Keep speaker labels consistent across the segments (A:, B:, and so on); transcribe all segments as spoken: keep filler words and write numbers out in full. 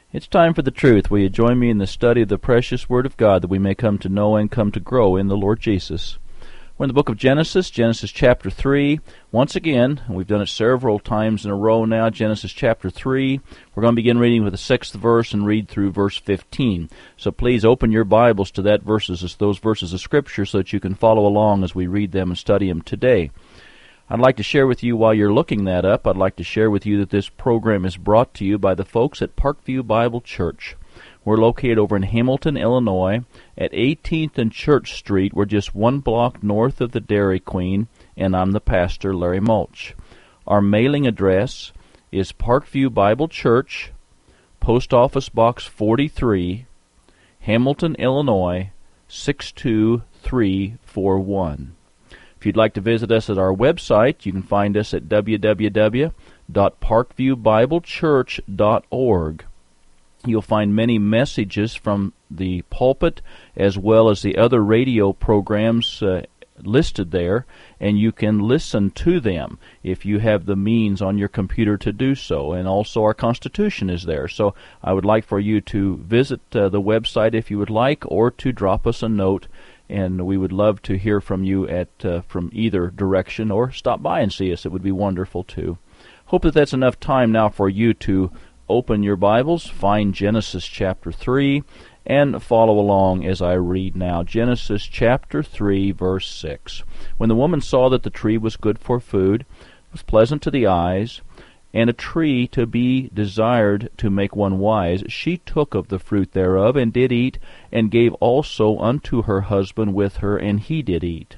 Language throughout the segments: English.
A: It's time for the truth. Will you join me in the study of the precious Word of God, that we may come to know and come to grow in the Lord Jesus? We're in the book of Genesis, Genesis chapter three. Once again, and we've done it several times in a row now, Genesis chapter three. We're going to begin reading with the sixth verse and read through verse fifteen. So please open your Bibles to that verses, those verses of Scripture, so that you can follow along as we read them and study them today. I'd like to share with you, while you're looking that up, I'd like to share with you that this program is brought to you by the folks at Parkview Bible Church. We're located over in Hamilton, Illinois, at eighteenth and Church Street. We're just one block north of the Dairy Queen, and I'm the pastor, Larry Mulch. Our mailing address is Parkview Bible Church, Post Office Box forty-three, Hamilton, Illinois, six two three four one. If you'd like to visit us at our website, you can find us at w w w dot parkview bible church dot org. You'll find many messages from the pulpit as well as the other radio programs uh, listed there, and you can listen to them if you have the means on your computer to do so. And also our Constitution is there. So I would like for you to visit uh, the website if you would like, or to drop us a note, and we would love to hear from you at uh, from either direction, or stop by and see us. It would be wonderful too. Hope that that's enough time now for you to open your Bibles, find Genesis chapter three, and follow along as I read now. Genesis chapter three, verse six. When the woman saw that the tree was good for food, was pleasant to the eyes, and a tree to be desired to make one wise, she took of the fruit thereof, and did eat, and gave also unto her husband with her, and he did eat.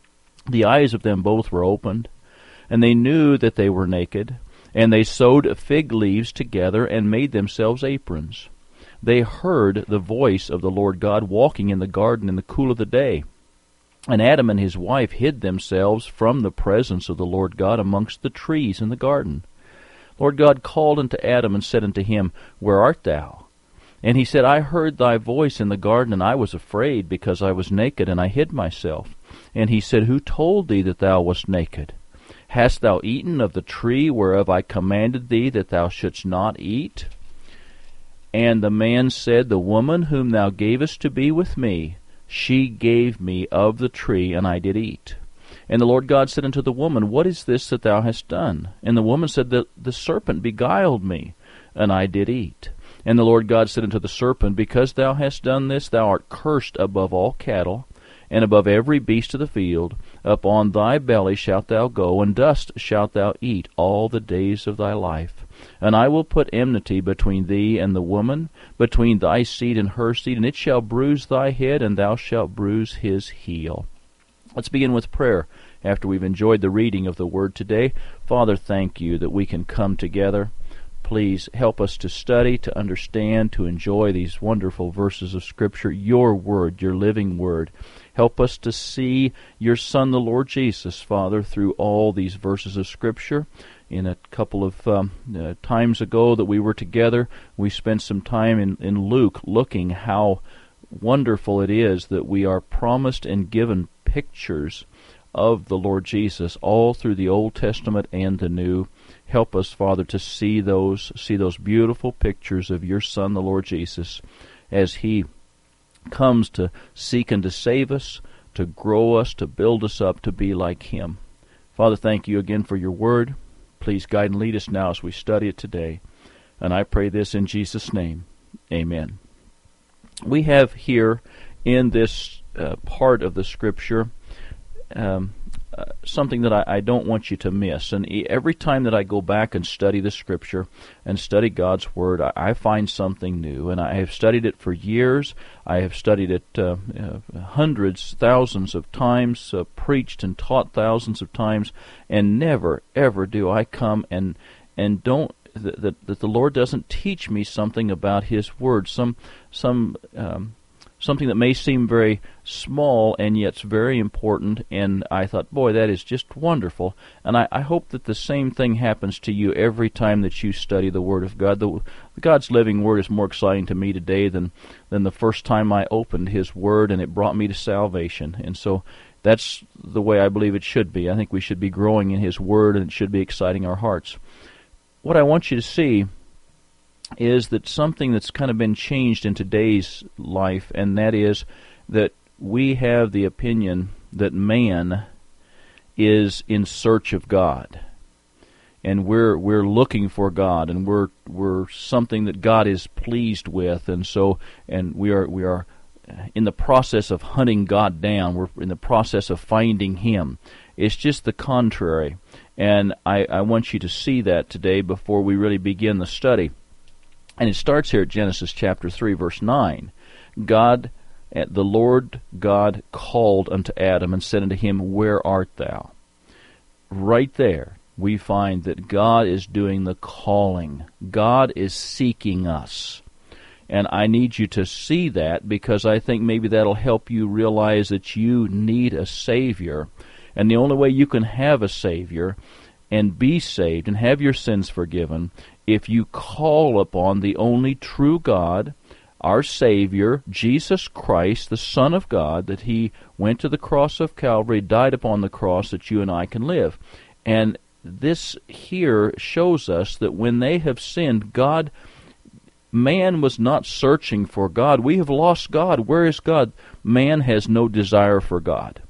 A: The eyes of them both were opened, and they knew that they were naked, and they sewed fig leaves together, and made themselves aprons. They heard the voice of the Lord God walking in the garden in the cool of the day. And Adam and his wife hid themselves from the presence of the Lord God amongst the trees in the garden. Lord God called unto Adam, and said unto him, Where art thou? And he said, I heard thy voice in the garden, and I was afraid, because I was naked, and I hid myself. And he said, Who told thee that thou wast naked? Hast thou eaten of the tree whereof I commanded thee that thou shouldst not eat? And the man said, The woman whom thou gavest to be with me, she gave me of the tree, and I did eat. And the Lord God said unto the woman, What is this that thou hast done? And the woman said, The, the serpent beguiled me, and I did eat. And the Lord God said unto the serpent, Because thou hast done this, thou art cursed above all cattle, and above every beast of the field. Upon thy belly shalt thou go, and dust shalt thou eat all the days of thy life. And I will put enmity between thee and the woman, between thy seed and her seed, and it shall bruise thy head, and thou shalt bruise his heel. Let's begin with prayer after we've enjoyed the reading of the Word today. Father, thank you that we can come together. Please help us to study, to understand, to enjoy these wonderful verses of Scripture, your Word, your living Word. Help us to see your Son, the Lord Jesus, Father, through all these verses of Scripture. In a couple of um, uh, times ago that we were together, we spent some time in, in Luke looking how wonderful it is that we are promised and given pictures of the Lord Jesus all through the Old Testament and the New. Help us, Father, to see those, see those beautiful pictures of your Son, the Lord Jesus, as He comes to seek and to save us, to grow us, to build us up to be like Him. Father, thank you again for your Word. Please guide and lead us now as we study it today. And I pray this in Jesus' name. Amen. We have here in this uh, part of the Scripture um, uh, something that I, I don't want you to miss. And every time that I go back and study the Scripture and study God's Word, I, I find something new. And I have studied it for years. I have studied it uh, uh, hundreds, thousands of times, uh, preached and taught thousands of times, and never, ever do I come and and don't that that, that the Lord doesn't teach me something about His Word, some some um, something that may seem very small and yet it's very important. And I thought, boy, that is just wonderful. And I, I hope that the same thing happens to you every time that you study the Word of God. The, God's living Word is more exciting to me today than, than the first time I opened His Word and it brought me to salvation. And so that's the way I believe it should be. I think we should be growing in His Word, and it should be exciting our hearts. What I want you to see is that something that's kind of been changed in today's life, and that is that we have the opinion that man is in search of God, and we're we're looking for God, and we're we're something that God is pleased with, and so and we are we are in the process of hunting God down. We're in the process of finding Him. It's just the contrary, and I, I want you to see that today before we really begin the study. And it starts here at Genesis chapter three, verse nine. God, the Lord God called unto Adam and said unto him, Where art thou? Right there, we find that God is doing the calling. God is seeking us. And I need you to see that, because I think maybe that'll help you realize that you need a Savior. And the only way you can have a Savior and be saved and have your sins forgiven, if you call upon the only true God, our Savior, Jesus Christ, the Son of God, that He went to the cross of Calvary, died upon the cross that you and I can live. And this here shows us that when they have sinned, God, man was not searching for God. We have lost God. Where is God? Man has no desire for God.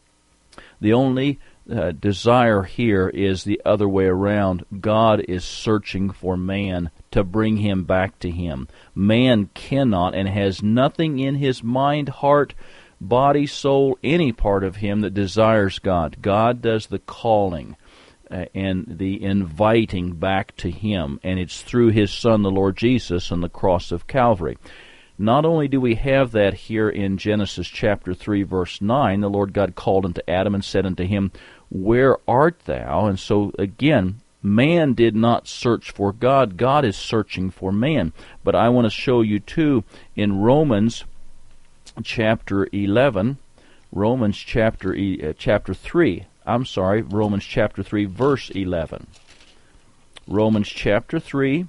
A: The only uh, desire here is the other way around. God is searching for man to bring him back to Him. Man cannot and has nothing in his mind, heart, body, soul, any part of him that desires God. God does the calling uh, and the inviting back to Him, and it's through His Son, the Lord Jesus, on the cross of Calvary. Not only do we have that here in Genesis chapter three, verse nine, the Lord God called unto Adam and said unto him, Where art thou? And so, again, man did not search for God. God is searching for man. But I want to show you, too, in Romans chapter eleven, Romans chapter uh, chapter three, I'm sorry, Romans chapter three, verse eleven. Romans chapter three,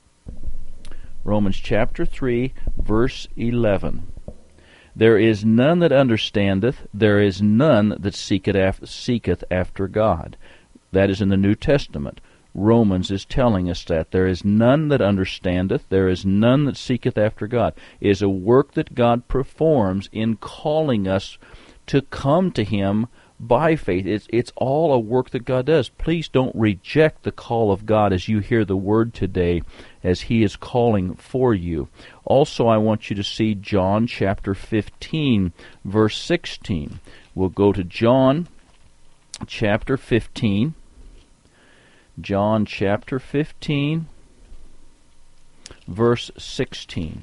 A: Romans chapter three, verse eleven. There is none that understandeth, there is none that seeketh after, seeketh after God. That is in the New Testament. Romans is telling us that. There is none that understandeth, there is none that seeketh after God. It is a work that God performs in calling us to come to Him by faith. It's, it's all a work that God does. Please don't reject the call of God as you hear the Word today, as He is calling for you. Also, I want you to see John chapter fifteen, verse sixteen. We'll go to John chapter fifteen. John chapter fifteen, verse sixteen.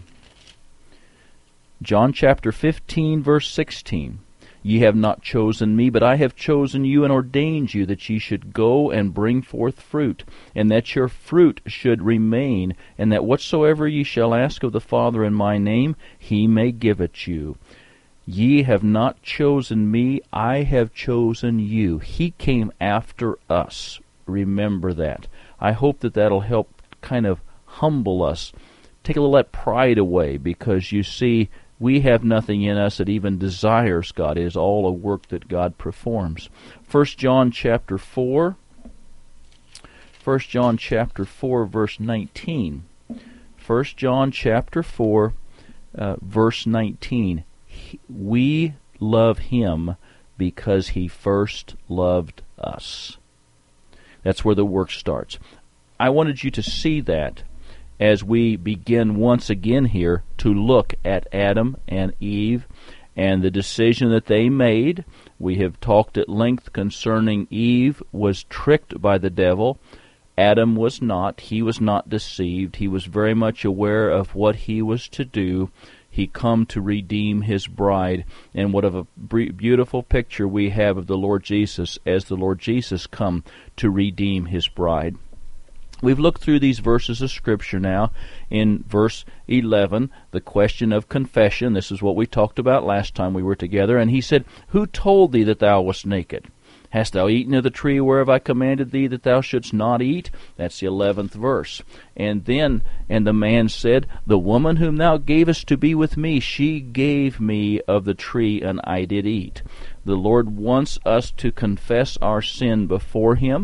A: John chapter fifteen, verse sixteen. Ye have not chosen me, but I have chosen you and ordained you that ye should go and bring forth fruit, and that your fruit should remain, and that whatsoever ye shall ask of the Father in my name, He may give it you. Ye have not chosen me, I have chosen you. He came after us. Remember that. I hope that that'll help kind of humble us. Take a little of that pride away, because you see, we have nothing in us that even desires God. It is all a work that God performs. First John chapter four. First John chapter four, verse nineteen. First John chapter four, uh, verse nineteen. We love Him because He first loved us. That's where the work starts. I wanted you to see that as we begin once again here to look at Adam and Eve and the decision that they made. We have talked at length concerning Eve was tricked by the devil. Adam was not. He was not deceived. He was very much aware of what he was to do. He come to redeem his bride. And what of a beautiful picture we have of the Lord Jesus as the Lord Jesus come to redeem His bride. We've looked through these verses of Scripture now. In verse eleven, the question of confession. This is what we talked about last time we were together. And he said, Who told thee that thou wast naked? Hast thou eaten of the tree whereof I commanded thee that thou shouldst not eat? That's the eleventh verse. And then, and the man said, The woman whom thou gavest to be with me, she gave me of the tree, and I did eat. The Lord wants us to confess our sin before Him.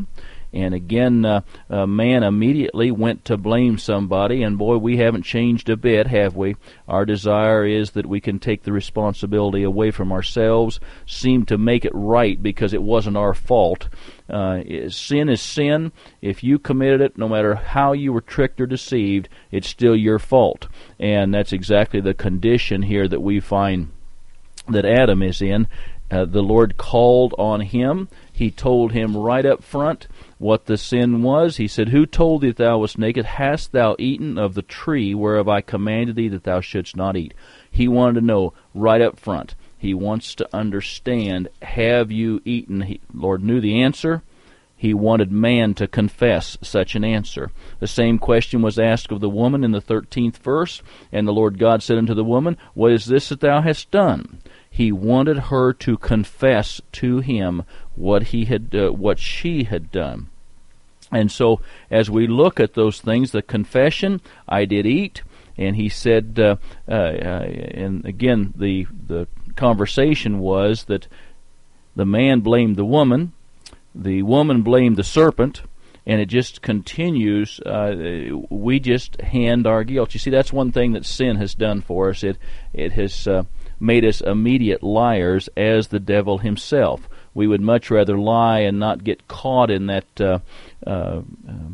A: And again, uh, uh, man immediately went to blame somebody, and boy, we haven't changed a bit, have we? Our desire is that we can take the responsibility away from ourselves, seem to make it right because it wasn't our fault. Uh, sin is sin. If you committed it, no matter how you were tricked or deceived, it's still your fault. And that's exactly the condition here that we find that Adam is in. Uh, the Lord called on him. He told him right up front what the sin was. He said, "Who told thee that thou wast naked? Hast thou eaten of the tree whereof I commanded thee that thou shouldst not eat?" He wanted to know right up front. He wants to understand, have you eaten? He, Lord knew the answer. He wanted man to confess such an answer. The same question was asked of the woman in the thirteenth verse, and the Lord God said unto the woman, "What is this that thou hast done?" He wanted her to confess to him what he had, uh, what she had done. And so, as we look at those things, the confession, "I did eat," and he said, uh, uh, and again, the the conversation was that the man blamed the woman, the woman blamed the serpent, and it just continues. Uh, we just hand our guilt. You see, that's one thing that sin has done for us. It it has uh, made us immediate liars as the devil himself. We would much rather lie and not get caught in that uh, uh, um,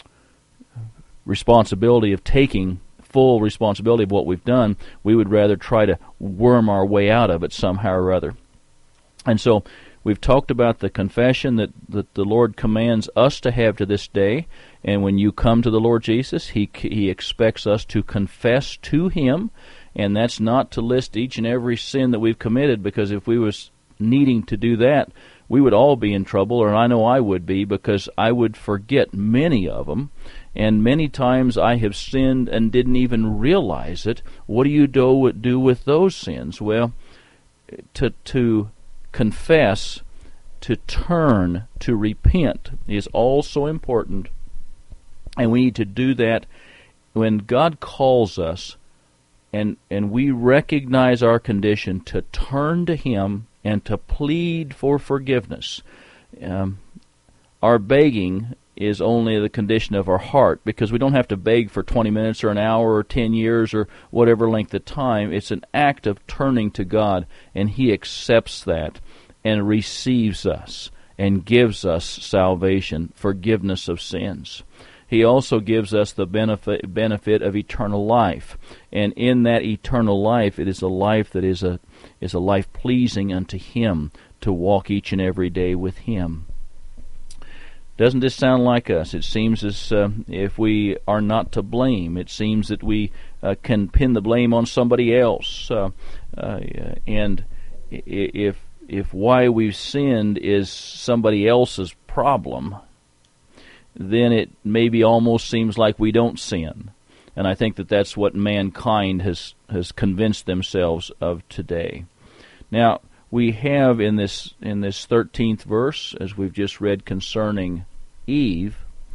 A: responsibility of taking full responsibility of what we've done. We would rather try to worm our way out of it somehow or other. And so we've talked about the confession that, that the Lord commands us to have to this day. And when you come to the Lord Jesus, He He expects us to confess to Him. And that's not to list each and every sin that we've committed, because if we was needing to do that, we would all be in trouble, or I know I would be, because I would forget many of them. And many times I have sinned and didn't even realize it. What do you do, do with those sins? Well, to to confess, to turn, to repent is also important. And we need to do that when God calls us and, and we recognize our condition, to turn to Him and to plead for forgiveness. Um, our begging is only the condition of our heart, because we don't have to beg for twenty minutes or an hour or ten years or whatever length of time. It's an act of turning to God, and He accepts that and receives us and gives us salvation, forgiveness of sins. He also gives us the benefit benefit of eternal life, and in that eternal life, it is a life that is a is a life pleasing unto Him, to walk each and every day with Him. Doesn't this sound like us? It seems as uh, if we are not to blame. It seems that we uh, can pin the blame on somebody else, uh, uh, and if if why we've sinned is somebody else's problem, then it maybe almost seems like we don't sin. And I think that that's what mankind has, has convinced themselves of today. Now, we have in this in this thirteenth verse, as we've just read concerning Eve,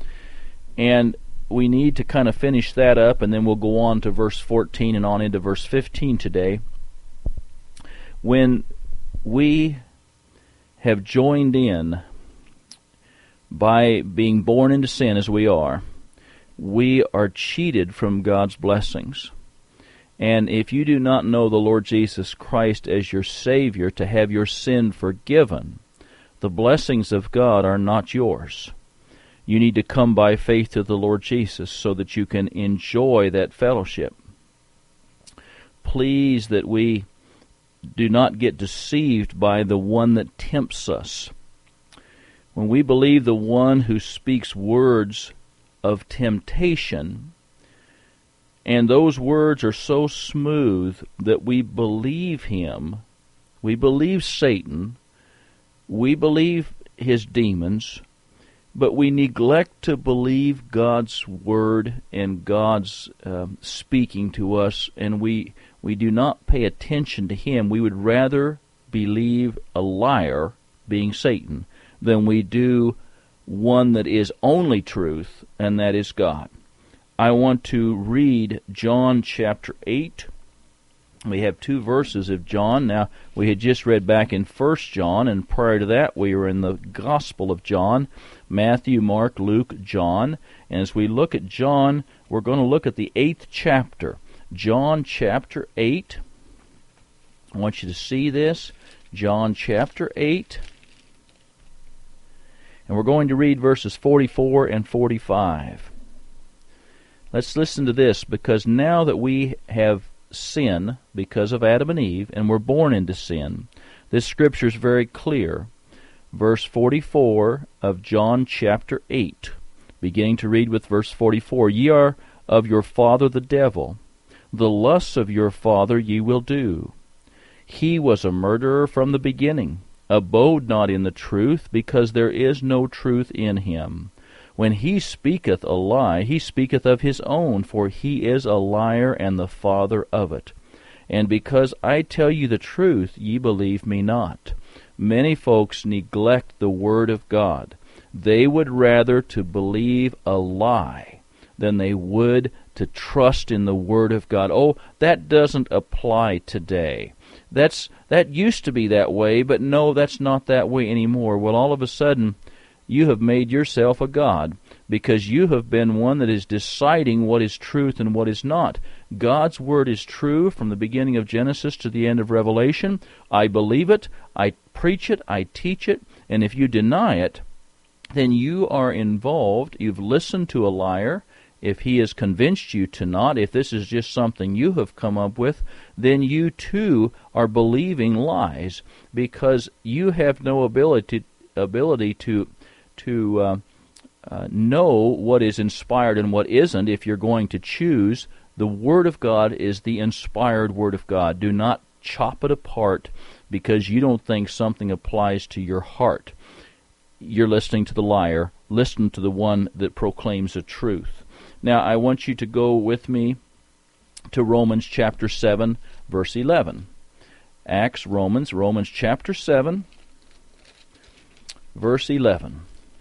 A: and we need to kind of finish that up, and then we'll go on to verse fourteen and on into verse fifteen today. When we have joined in by being born into sin as we are, we are cheated from God's blessings. And if you do not know the Lord Jesus Christ as your Savior to have your sin forgiven, the blessings of God are not yours. You need to come by faith to the Lord Jesus so that you can enjoy that fellowship. Please that we do not get deceived by the one that tempts us. When we believe the one who speaks words of temptation, and those words are so smooth that we believe him, we believe Satan, we believe his demons, but we neglect to believe God's word and God's uh, speaking to us, and we, we do not pay attention to him. We would rather believe a liar, being Satan, than we do one that is only truth, and that is God. I want to read John chapter eight, We have two verses of John. Now, we had just read back in First John, and prior to that we were in the Gospel of John, Matthew, Mark, Luke, John. And as we look at John, we're going to look at the eighth chapter. John chapter eight. I want you to see this. John chapter eight. And we're going to read verses forty-four and forty-five. Let's listen to this, because now that we have sin because of Adam and Eve, and we're born into sin, this scripture is very clear. Verse forty-four of John chapter eight, beginning to read with verse forty-four. Ye are of your father the devil. The lusts of your father ye will do. He was a murderer from the beginning, abode not in the truth, because there is no truth in him. When he speaketh a lie, he speaketh of his own, for he is a liar and the father of it. And because I tell you the truth, ye believe me not. Many folks neglect the word of God. They would rather to believe a lie than they would to trust in the word of God. Oh, that doesn't apply today. That's that used to be that way, but no, that's not that way anymore. Well, all of a sudden, you have made yourself a god, because you have been one that is deciding what is truth and what is not. God's word is true from the beginning of Genesis to the end of Revelation. I believe it, I preach it, I teach it, and if you deny it, then you are involved. You've listened to a liar. If he has convinced you to not, if this is just something you have come up with, then you too are believing lies, because you have no ability ability to to uh, uh, know what is inspired and what isn't. If you're going to choose, the Word of God is the inspired Word of God. Do not chop it apart because you don't think something applies to your heart. You're listening to the liar. Listen to the one that proclaims the truth. Now, I want you to go with me to Romans chapter seven, verse eleven. Acts, Romans, Romans chapter seven, verse eleven.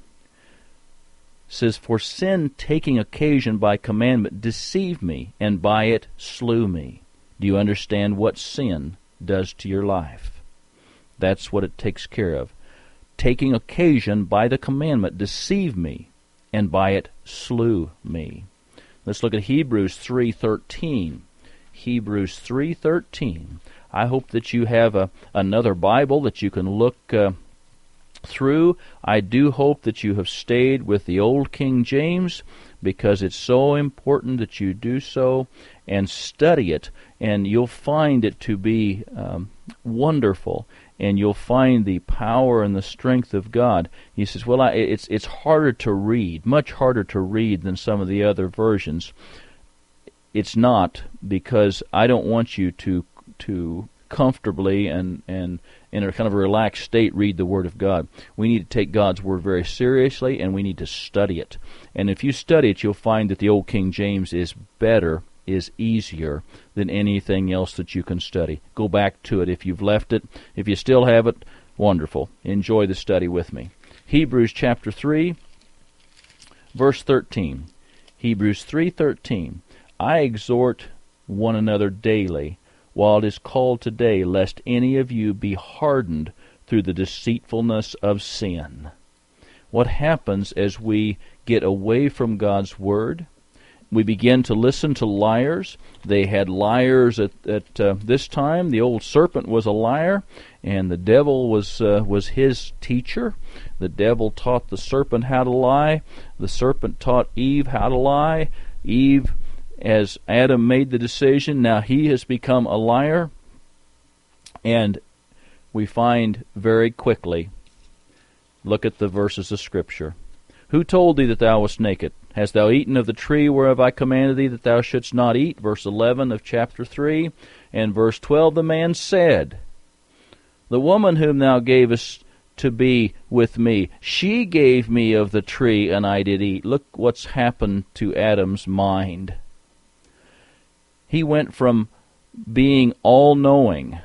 A: Says, for sin taking occasion by commandment deceived me, and by it slew me. Do you understand what sin does to your life? That's what it takes care of. Taking occasion by the commandment deceived me, and by it slew me. Let's look at Hebrews three thirteen. Hebrews three thirteen. I hope that you have a, another Bible that you can look uh, through. I do hope that you have stayed with the old King James, because it's so important that you do so and study it, and you'll find it to be um, wonderful, and you'll find the power and the strength of God. He says, well, I, it's it's harder to read, much harder to read than some of the other versions. It's not, because I don't want you to to comfortably and, and in a kind of a relaxed state read the Word of God. We need to take God's Word very seriously, and we need to study it. And if you study it, you'll find that the old King James is better, is easier than anything else that you can study. Go back to it if you've left it. If you still have it, wonderful. Enjoy the study with me. Hebrews chapter three, verse thirteen. Hebrews three thirteen. I exhort one another daily, while it is called today, lest any of you be hardened through the deceitfulness of sin. What happens as we get away from God's Word? We begin to listen to liars. They had liars at, at uh, this time. The old serpent was a liar, and the devil was uh, was his teacher. The devil taught the serpent how to lie. The serpent taught Eve how to lie. Eve, as Adam made the decision, now he has become a liar. And we find very quickly, look at the verses of Scripture. Who told thee that thou wast naked? Hast thou eaten of the tree whereof I commanded thee that thou shouldst not eat? Verse eleven of chapter three. And verse twelve, the man said, the woman whom thou gavest to be with me, she gave me of the tree, and I did eat. Look what's happened to Adam's mind. He went from being all-knowing,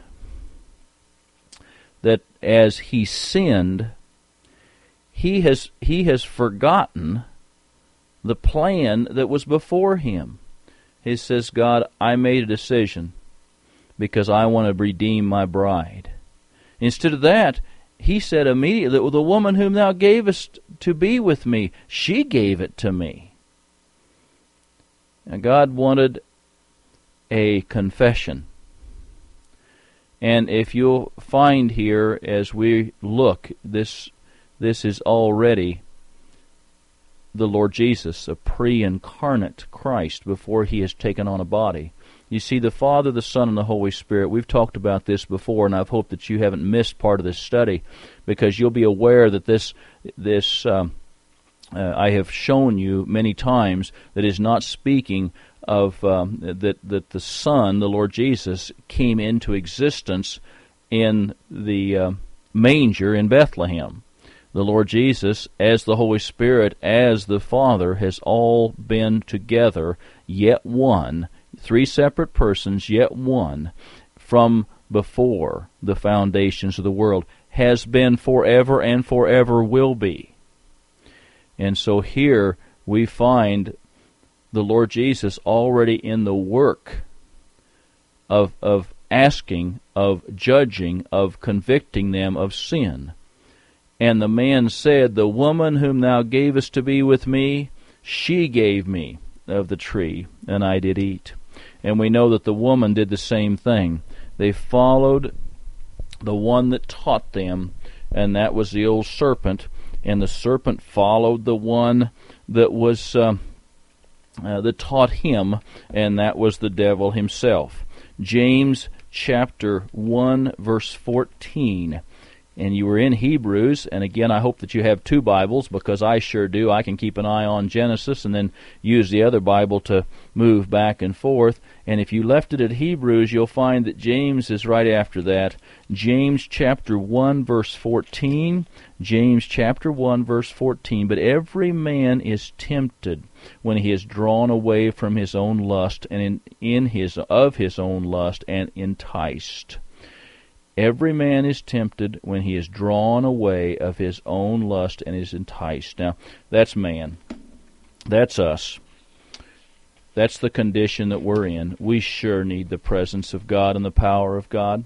A: that as he sinned, he has he has forgotten the plan that was before him. He says, God, I made a decision. because I want to redeem my bride. Instead of that, he said immediately, well, the woman whom thou gavest to be with me, she gave it to me. Now, God wanted a confession. And if you'll find here as we look, this, this is already the Lord Jesus, a pre-incarnate Christ before he has taken on a body. You see, the Father, the Son, and the Holy Spirit, we've talked about this before, and I've hoped that you haven't missed part of this study, because you'll be aware that this, this um, uh, I have shown you many times, that is not speaking of um, that, that the Son, the Lord Jesus, came into existence in the uh, manger in Bethlehem. The Lord Jesus, as the Holy Spirit, as the Father, has all been together, yet one, three separate persons, yet one, from before the foundations of the world, has been forever and forever will be. And so here we find the Lord Jesus already in the work of, of asking, of judging, of convicting them of sin. And the man said, the woman whom thou gavest to be with me, she gave me of the tree, and I did eat. And we know that the woman did the same thing. They followed the one that taught them, and that was the old serpent. And the serpent followed the one that was uh, uh, that taught him, and that was the devil himself. James chapter one, verse fourteen. And you were in Hebrews, and again, I hope that you have two Bibles, because I sure do. I can keep an eye on Genesis and then use the other Bible to move back and forth. And if you left it at Hebrews, you'll find that James is right after that. James chapter one, verse fourteen. James chapter one, verse fourteen. But every man is tempted when he is drawn away from his own lust, and in, in his of his own lust, and enticed. Every man is tempted when he is drawn away of his own lust and is enticed. Now, that's man. That's us. That's the condition that we're in. We sure need the presence of God and the power of God.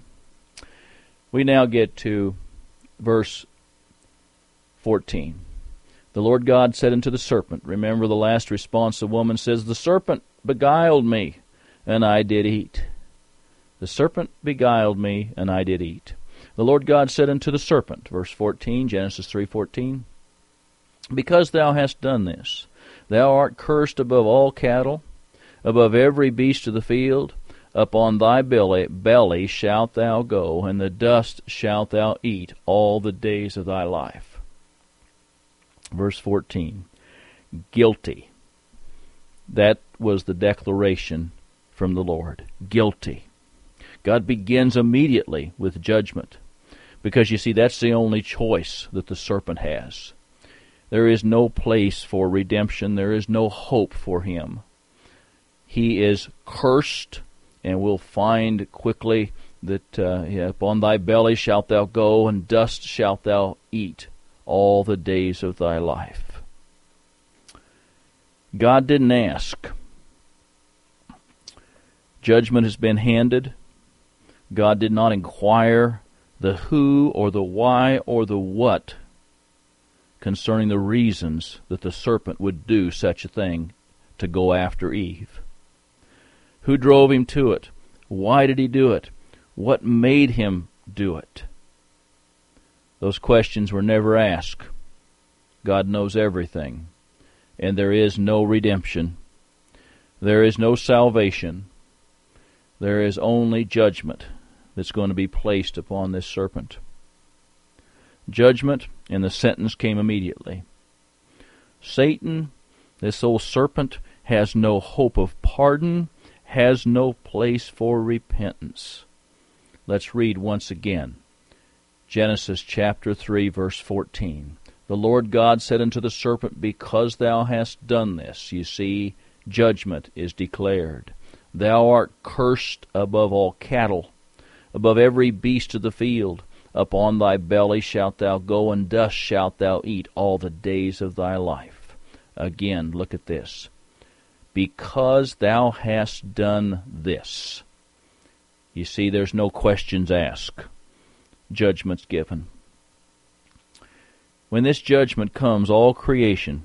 A: We now get to verse fourteen. The Lord God said unto the serpent, remember the last response, the woman says, the serpent beguiled me, and I did eat. The serpent beguiled me, and I did eat. The Lord God said unto the serpent, verse fourteen, Genesis three fourteen, because thou hast done this, thou art cursed above all cattle, above every beast of the field. Upon thy belly, belly shalt thou go, and the dust shalt thou eat all the days of thy life. Verse fourteen, guilty. That was the declaration from the Lord. Guilty. God begins immediately with judgment, because you see, that's the only choice that the serpent has. There is no place for redemption. There is no hope for him. He is cursed, and we'll find quickly that uh, yeah, upon thy belly shalt thou go, and dust shalt thou eat all the days of thy life. God didn't ask. Judgment has been handed. God did not inquire the who or the why or the what concerning the reasons that the serpent would do such a thing to go after Eve. Who drove him to it? Why did he do it? What made him do it? Those questions were never asked. God knows everything, and there is no redemption. There is no salvation. There is only judgment that's going to be placed upon this serpent. Judgment, and the sentence came immediately. Satan, this old serpent, has no hope of pardon, has no place for repentance. Let's read once again. Genesis chapter three, verse fourteen. The Lord God said unto the serpent, because thou hast done this, you see, judgment is declared. Thou art cursed above all cattle, above every beast of the field. Upon thy belly shalt thou go, and dust shalt thou eat all the days of thy life. Again, look at this. Because thou hast done this. You see, there's no questions asked. Judgment's given. When this judgment comes, all creation,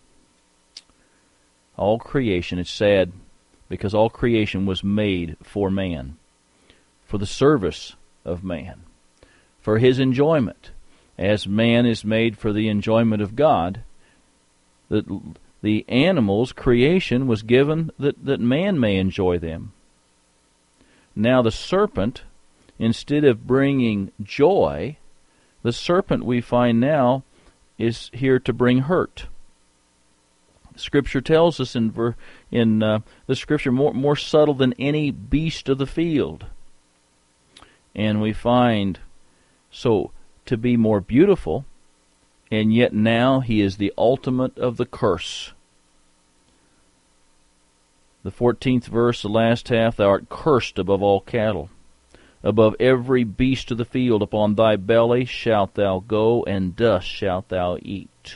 A: all creation, it's sad, because all creation was made for man, for the service of man, for his enjoyment. As man is made for the enjoyment of God, the, the animals, creation, was given that, that man may enjoy them. Now the serpent, instead of bringing joy, the serpent we find now is here to bring hurt. Scripture tells us in ver, in uh, the Scripture more more subtle than any beast of the field, and we find so to be more beautiful, and yet now he is the ultimate of the curse. The fourteenth verse, the last half, thou art cursed above all cattle, above every beast of the field. Upon thy belly shalt thou go, and dust shalt thou eat.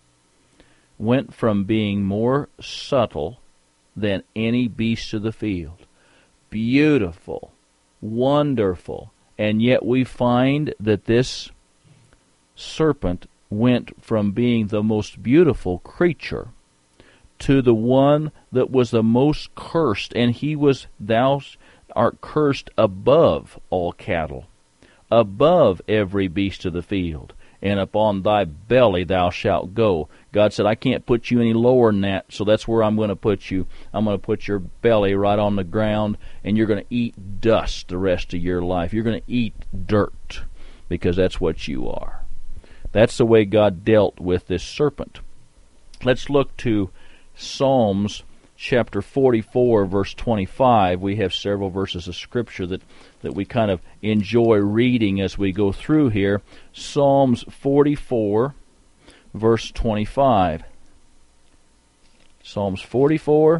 A: Went from being more subtle than any beast of the field. Beautiful, wonderful, and yet we find that this serpent went from being the most beautiful creature to the one that was the most cursed, and he was, thou art cursed above all cattle, above every beast of the field, and upon thy belly thou shalt go. God said, I can't put you any lower than that, so that's where I'm going to put you. I'm going to put your belly right on the ground, and you're going to eat dust the rest of your life. You're going to eat dirt, because that's what you are. That's the way God dealt with this serpent. Let's look to Psalms chapter forty-four, verse twenty-five. We have several verses of Scripture that, that we kind of enjoy reading as we go through here. Psalms forty-four, verse twenty-five. Psalms forty-four,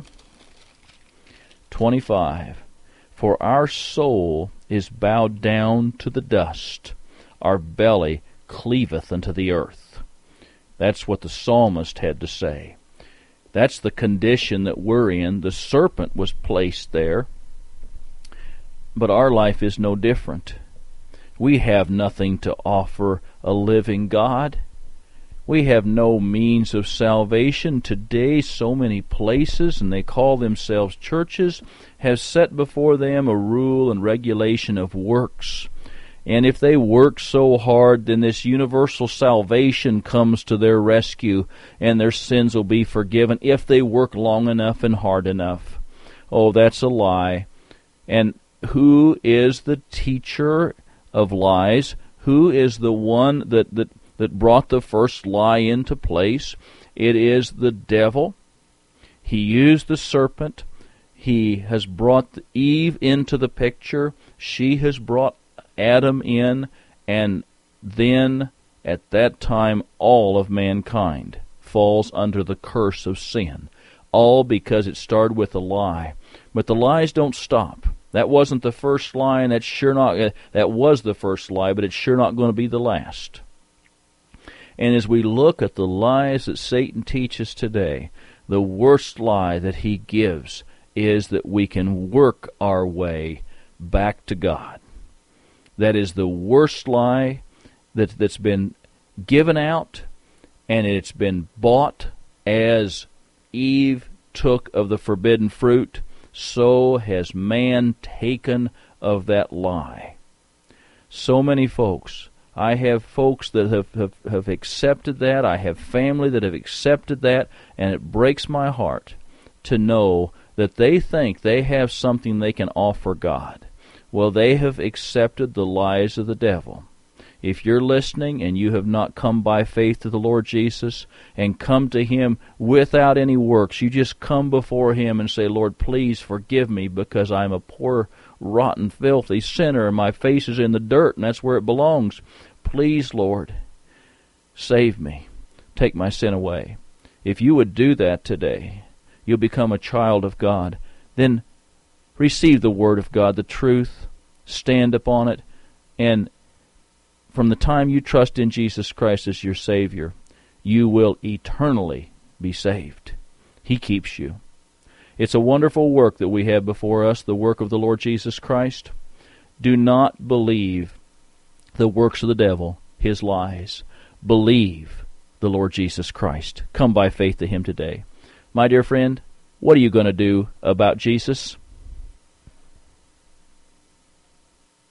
A: twenty-five. For our soul is bowed down to the dust, our belly cleaveth unto the earth. That's what the psalmist had to say. That's the condition that we're in. The serpent was placed there, but our life is no different. We have nothing to offer a living God. We have no means of salvation. Today, so many places, and they call themselves churches, have set before them a rule and regulation of works. And if they work so hard, then this universal salvation comes to their rescue, and their sins will be forgiven if they work long enough and hard enough. Oh, that's a lie. And who is the teacher of lies? Who is the one that, that, that brought the first lie into place? It is the devil. He used the serpent. He has brought Eve into the picture. She has brought Adam in, and then at that time all of mankind falls under the curse of sin, all because it started with a lie. But the lies don't stop. That wasn't the first lie, and that's sure not uh, that was the first lie, but it's sure not going to be the last. And as we look at the lies that Satan teaches today, the worst lie that he gives is that we can work our way back to God. That is the worst lie that, that's been given out, and it's been bought as Eve took of the forbidden fruit. So has man taken of that lie. So many folks. I have folks that have, have, have accepted that. I have family that have accepted that, and it breaks my heart to know that they think they have something they can offer God. Well, they have accepted the lies of the devil. If you're listening and you have not come by faith to the Lord Jesus and come to Him without any works, you just come before Him and say, Lord, please forgive me because I'm a poor, rotten, filthy sinner and my face is in the dirt and that's where it belongs. Please, Lord, save me. Take my sin away. If you would do that today, you'll become a child of God. Then receive the Word of God, the truth, stand upon it, and from the time you trust in Jesus Christ as your Savior, you will eternally be saved. He keeps you. It's a wonderful work that we have before us, the work of the Lord Jesus Christ. Do not believe the works of the devil, his lies. Believe the Lord Jesus Christ. Come by faith to him today. My dear friend, what are you going to do about Jesus?